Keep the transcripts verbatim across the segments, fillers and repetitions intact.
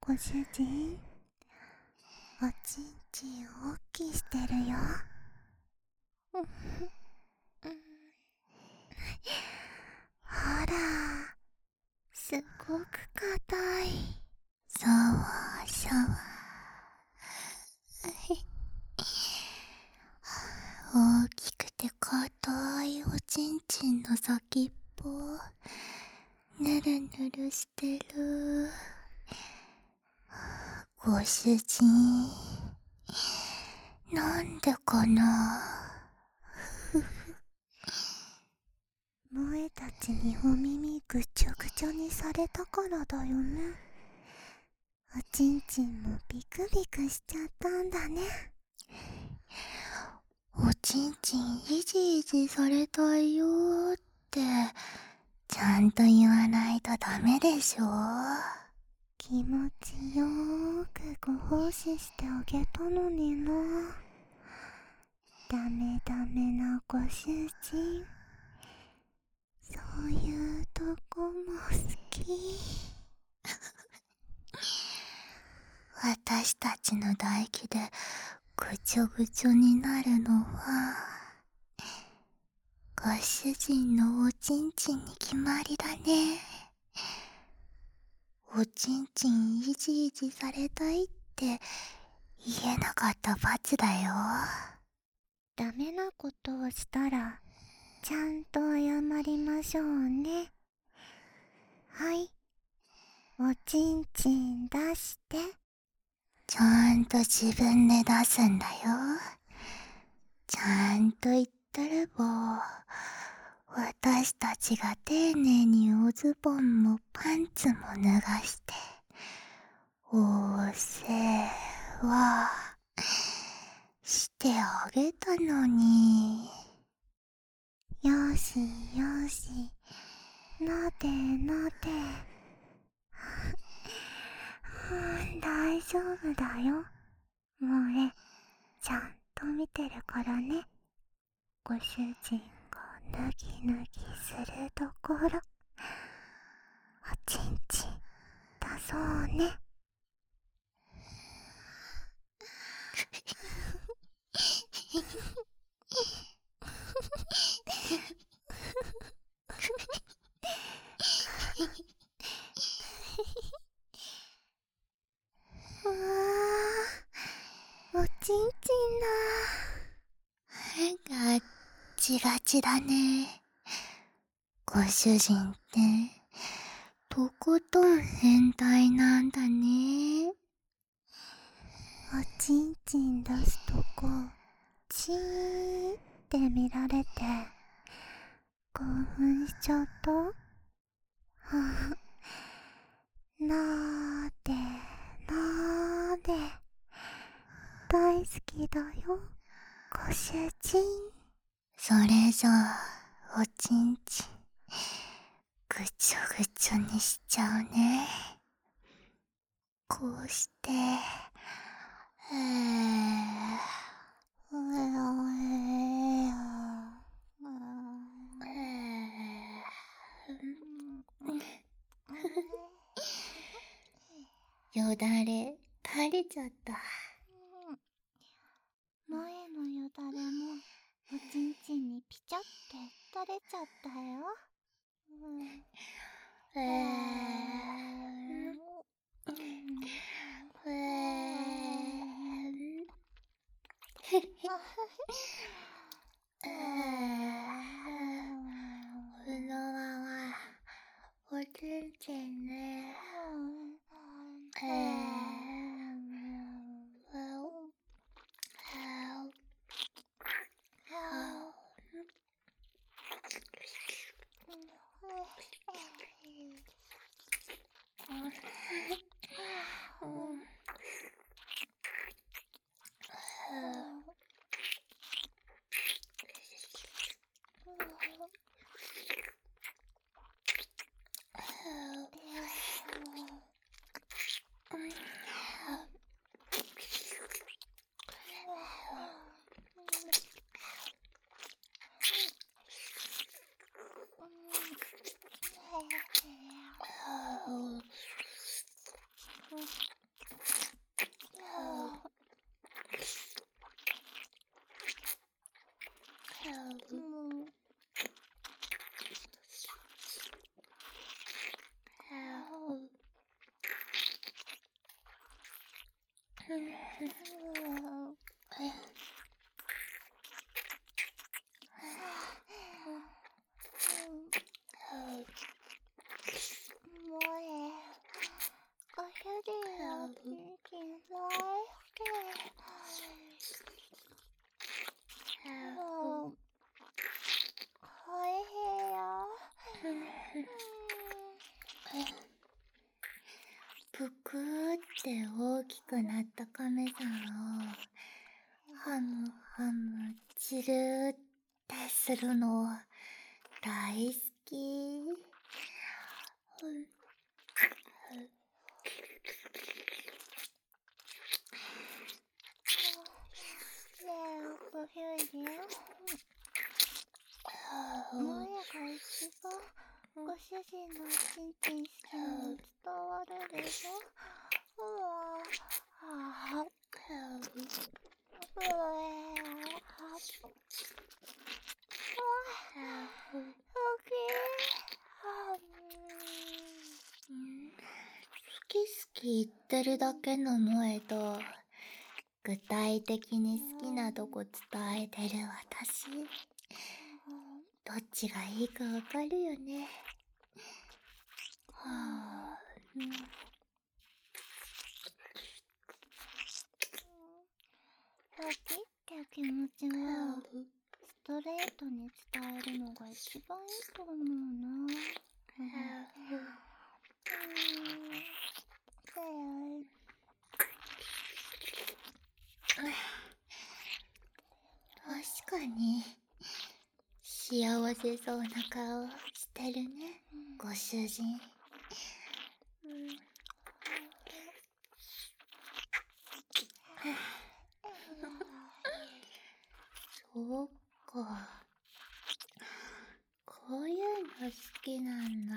ご主人、おちんちん大きしてるよ。ほら、すごく硬い。シャワーシャワー。大きくて硬いおちんちんの先っぽぬるぬるしてる。ご主人、なんでかな。萌えたちにお耳ぐちょぐちょにされたからだよね。おちんちんもビクビクしちゃったんだね。おちんちんいじいじされたいよーってちゃんと言わないとダメでしょ。気持ちよーくご奉仕してあげたのにな。ダメダメなご主人、そういうとこも好き。私たちの唾液でぐちょぐちょになるのはご主人のおちんちんに決まりだね。おちんちんいじいじされたいって言えなかった罰だよ。ダメなことをしたらちゃんと謝りましょうね。はい、おちんちん出して。ちゃんと自分で出すんだよ。ちゃんと言ったれば私たちが丁寧におズボンもパンツも脱がしてお世話してあげたのに。よしよし、なでなで。大丈夫だよ。萌え、ちゃんと見てるからね。ご主人が脱ぎ脱ぎするところ、おちんちん出そうね。うわー、おちんちんだ。ガッチガチだね。ご主人ってとことん変態なんだね。おちんちん出すとこチーって見られて興奮しちゃった。はあ、なーでなーで大好きだよ、ご主人。それじゃあおちんちんぐちょぐちょにしちゃうね。こうして、えー、うえおえよだれ垂れちゃった。前のよだれもおちんちんにピチャって垂れちゃったよ。えー、えこのままおちんちんね。えで大きくなった亀さんをハムハムチルーってするの大好き。ねえ、ご主人。前が一番ご主人のチンチン好きなの伝わるでしょ。うわああうえ好き好き言ってるだけの萌えと具体的に好きなとこ伝えてる私、どっちがいいかわかるよね。はあ、うん、好きって気持ちはストレートに伝えるのが一番いいと思うな。うん確かに幸せそうな顔してるね、ご主人。うん、そうか、こういうの好きなんだ。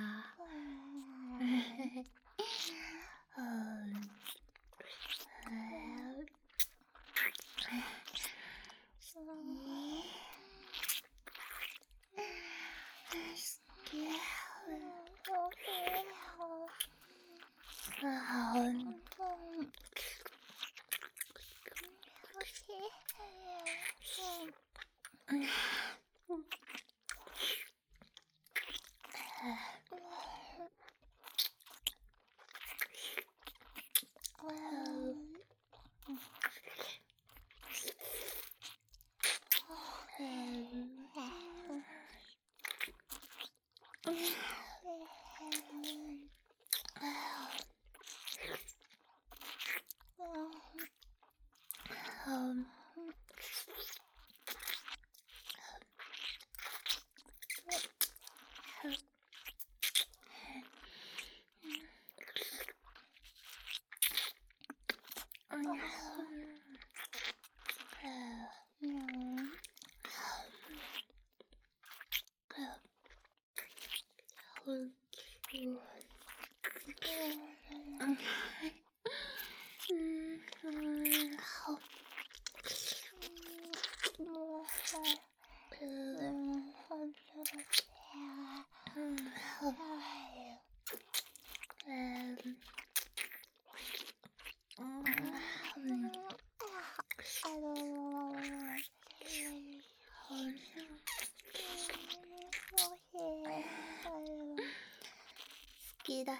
好きだよ、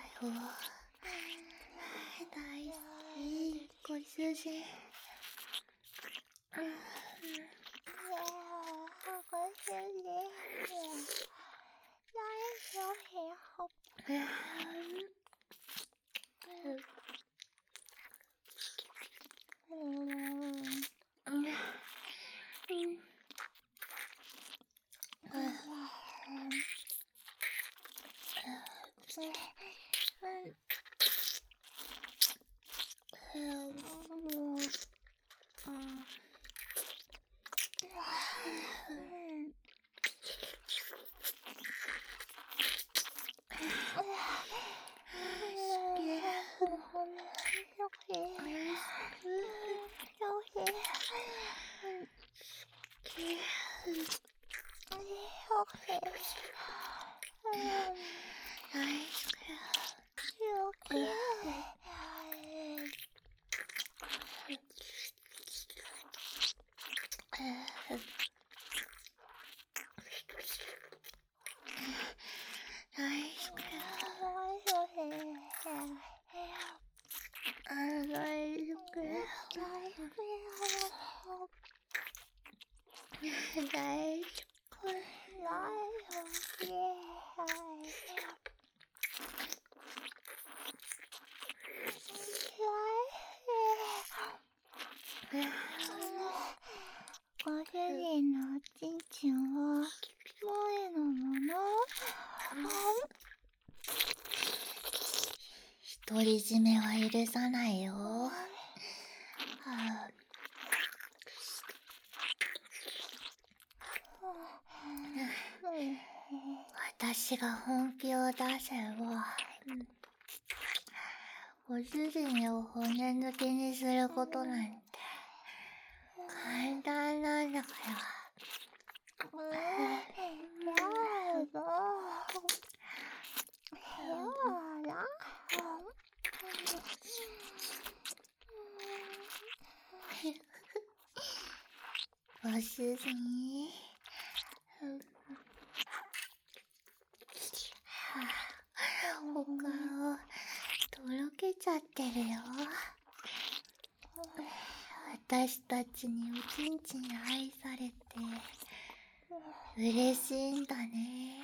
大好き、ご主人。ご主人大丈夫よ。 ご主人のおちんちんは萌のもの。独り占めは許さないよ。はあ、私が本気を出せば、ご主人を骨抜きにすることなんて簡単なんだから。やだ。やだ。ご主人、お顔とろけちゃってるよ。私たちにおちんちん愛されて嬉しいんだね。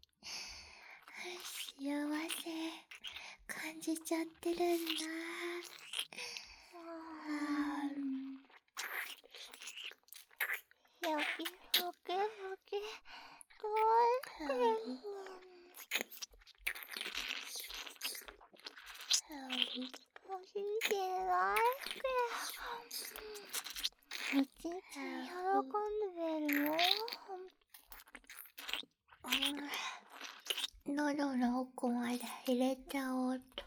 幸せ感じちゃってるんだ。やきふけふけかわいい。おしいけないおちんちん喜んでるよ。喉の奥まで入れちゃおうと。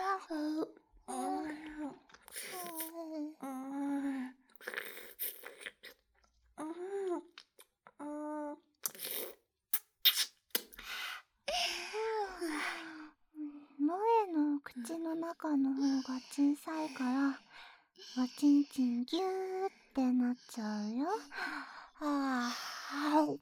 萌の口の中の方が小さいからおちんちんギューってなっちゃうよ。はあ、うん、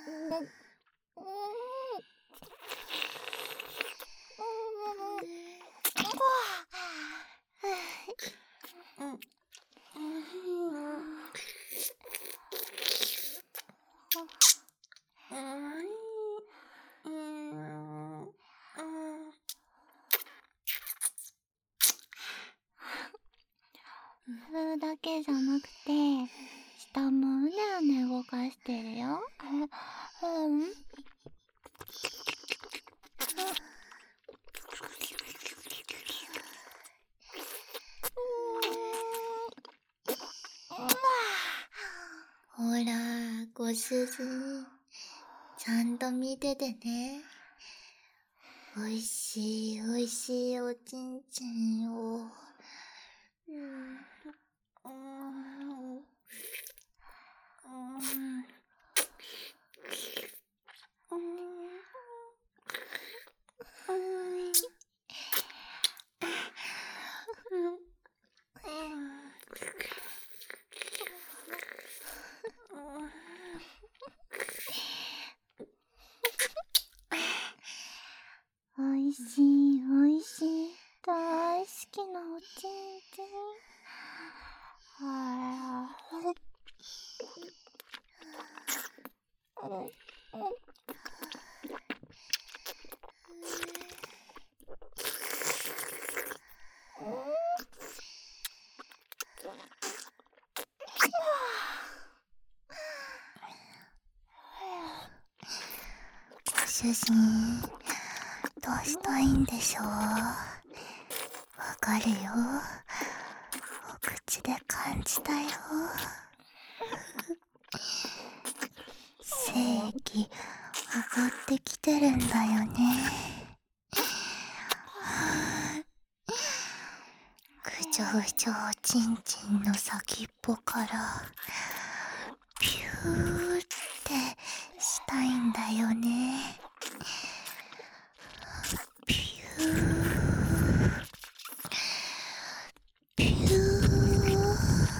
風だけじゃなくて下もうねうね動かしてるよ。うん。ほら、ご主人、ちゃんと見ててね。おいしいおいしいおちんちんを。うん、うん、うん、おいしいおいしい大好きなおちんちん。はあ、うん、うん。ご主人、どうしたいんでしょう。わかるよ。お口で感じたよ。正気上がってきてるんだよね。ぐちょぐちょおちんちんの先っぽからピューってしたいんだよね。ピューピュー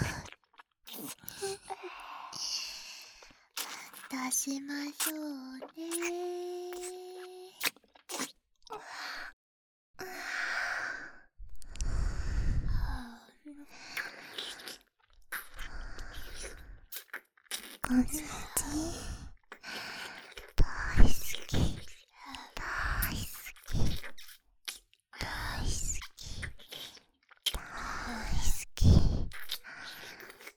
出しましょうね。ご主人、大好き大好き大好き大好き。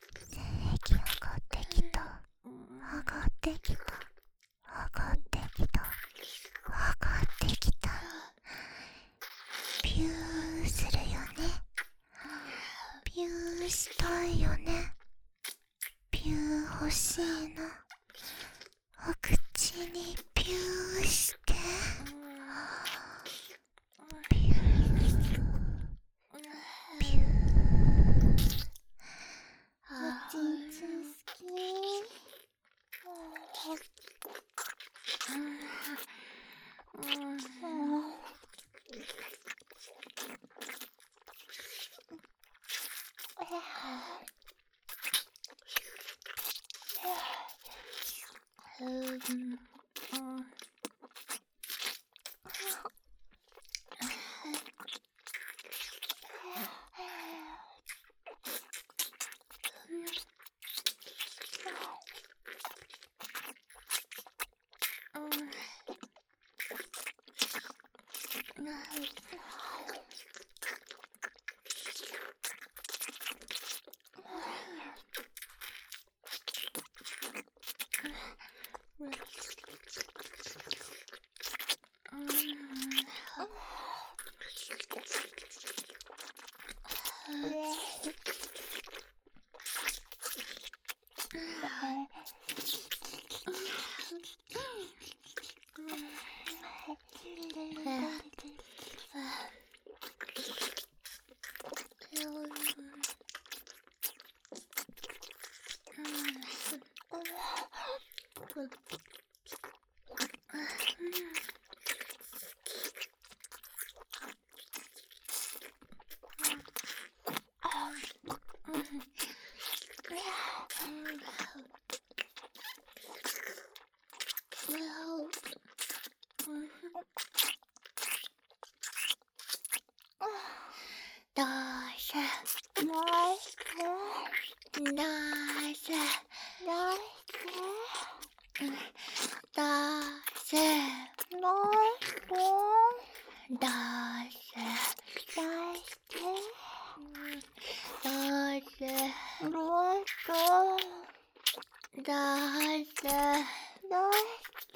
どうせどうしてどうせどうしてどうせどうしてどうせどうしてどうせどうしてどうせどうして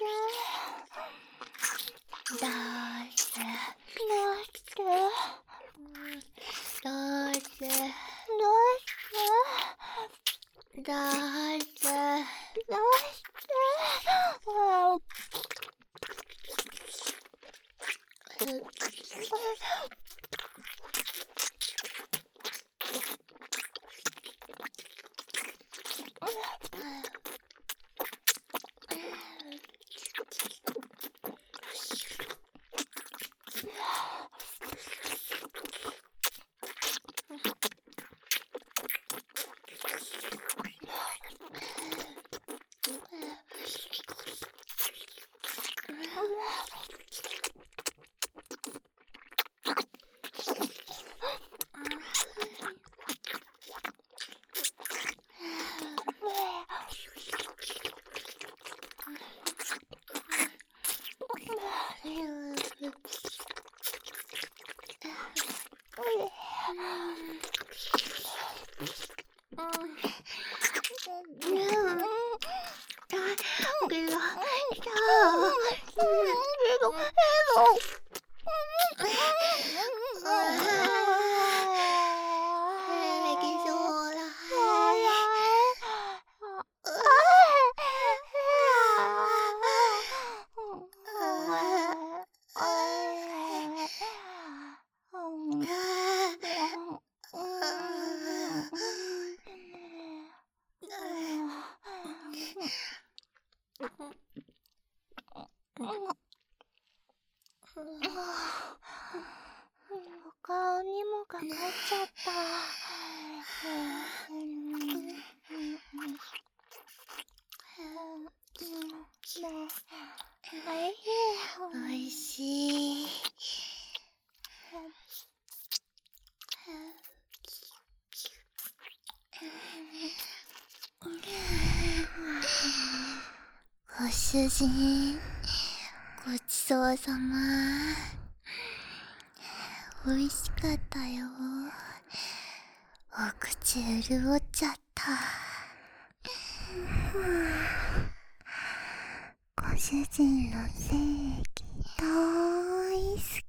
どうせどうしてどうしてどうしてどうしてどうしてお顔にもかかっちゃった。おいしい。ご主人、ごちそうさま。おいしかったよ。お口潤っちゃった。ご主人の正義大好